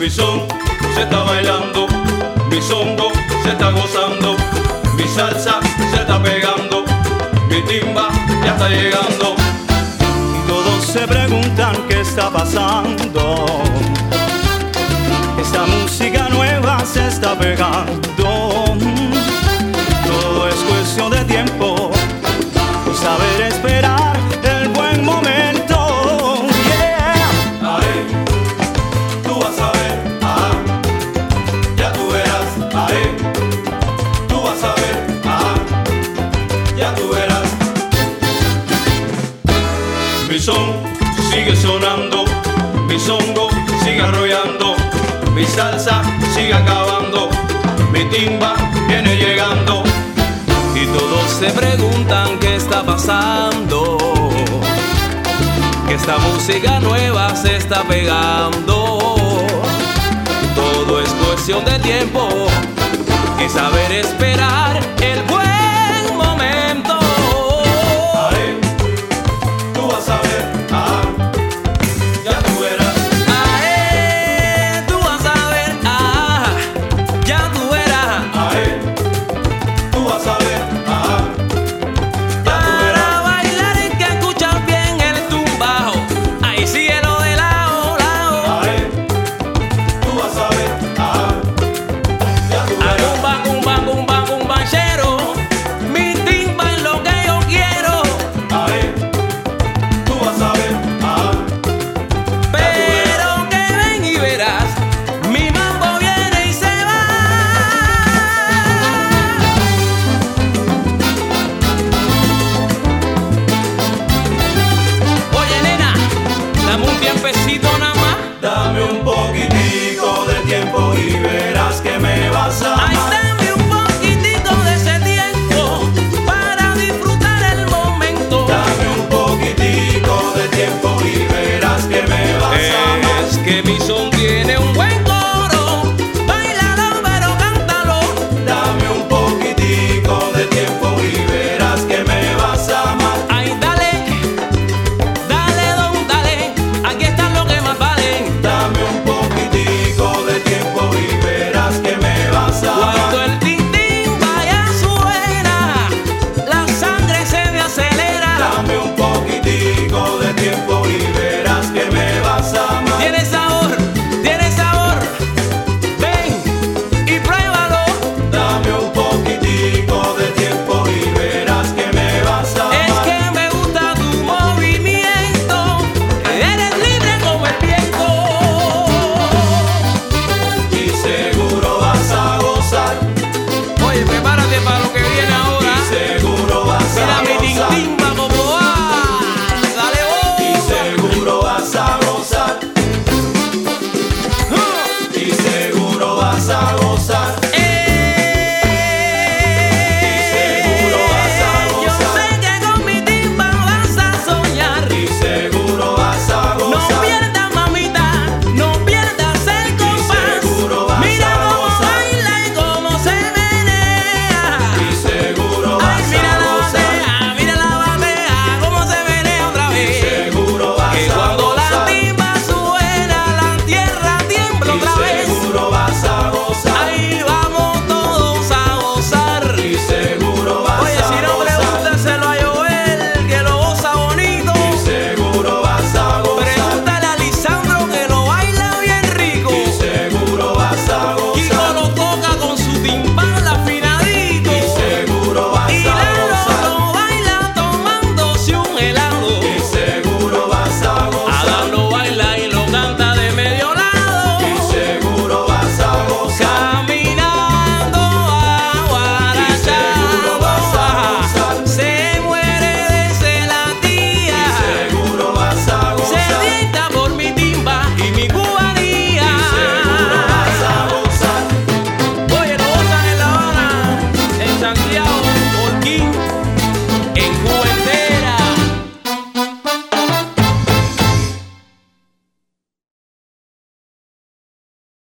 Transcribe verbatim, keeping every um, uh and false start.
Mi son se está bailando, mi songo se está gozando, mi salsa se está pegando, mi timba ya está llegando. Y todos se preguntan qué está pasando. Esta música nueva se está pegando. Todo es cuestión de tiempo y saber esperar el buen momento. Yeah. Ahí, tú vas a ver, ah, ya tú verás. Ahí, tú vas a ver, ah, ya tú verás. Mi son sigue sonando, mi songo sigue arrollando, mi salsa sigue acabando, mi timba viene llegando. Y todos se preguntan qué está pasando, que esta música nueva se está pegando. Todo es cuestión de tiempo y saber esperar el buen